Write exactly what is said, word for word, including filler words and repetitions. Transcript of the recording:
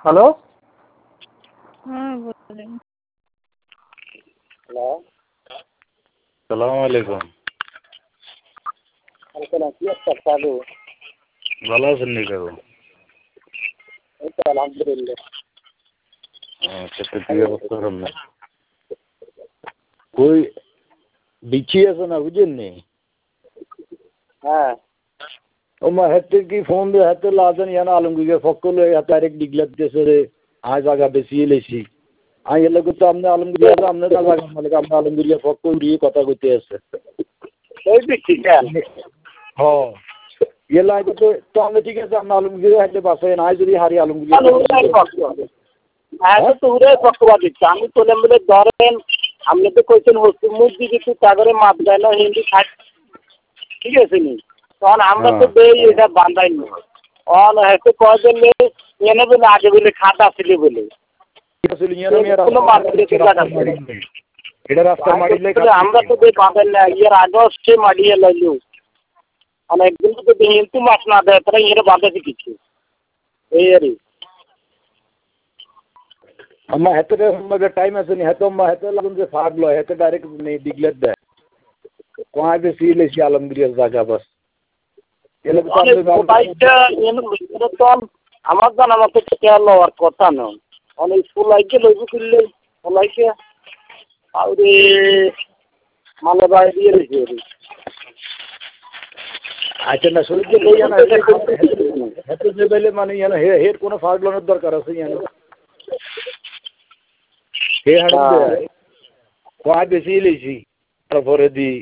Hello হ্যাঁ বলেন। Hello সালাম আলাইকুম। আলোচনা কি একটা কাজু ভালো আছেন নি কাকু? এই তো আলহামদুলিল্লাহ। আচ্ছা তো কি অবস্থা সামনে কই বিচি আছে না বুঝেন নি? হ্যাঁ ও মা হাতে কি ফোন দিয়ে হাতে লাজেন ইয়ানা আলমগীর ফকল হাতে আরেক ডিগলাত দেশে রে আজ জায়গা বেশি এলেছি আই এলে তো আমনে আলমগীর আছে আমনে জায়গা মানে আমনে আলমগীর ফকল দিয়ে কথা কইতে আছে ওই বিচি কেন হ্যাঁ এলা তো তো আমনে ঠিক আছে আমনে আলমগীর হাতে বাসে না যদি হারি আলমগীর হ্যাঁ তো উড়াই পক্ষপাত দিচ্ছে আমি তোলেন বলে ধরেন আপনি তো কইছেন হচ্ছে মুরগি কিছু তাগরে মাপ দেয় না হিন্দি খাট ঠিক আছে নি তখন আমরা তো দেই এটা বান্ধাই নি অন হয়তো কয় দিলে এনে বলে আগে বলে খাট আসলে বলে এটা রাস্তা মারিলে আমরা তো দেই বাঁধেন না এর আগে সে মারিয়ে লাইলো অনেকদিন তো হিন্দু মাছ না দেয় তারা এর বাঁধাতে কিছু এই আরই अम्मा है तो मगर टाइम ऐसे नहीं है तो अम्मा है तो लगन से फाड़ लो है तो डायरेक्ट नहीं डिगलेट दे वहाँ पे सी ले सी आलमगीर जागा बस ये लोग অনেক বাইকটা এনে তো আমার জানা মতো কেয়ার লওয়ার কথা না অনেক স্কুল লাইকে লইব করলে লাইকে আরে মানে বাই দিয়ে রেখে আচ্ছা না শুরু যে লই জানা হেতে যে বেলে মানে ইয়ানা হে হের কোনো ফাড়লোর দরকার আছে ইয়ানা হে হাড় দে কোয়া বেশি লইছি তারপরে দি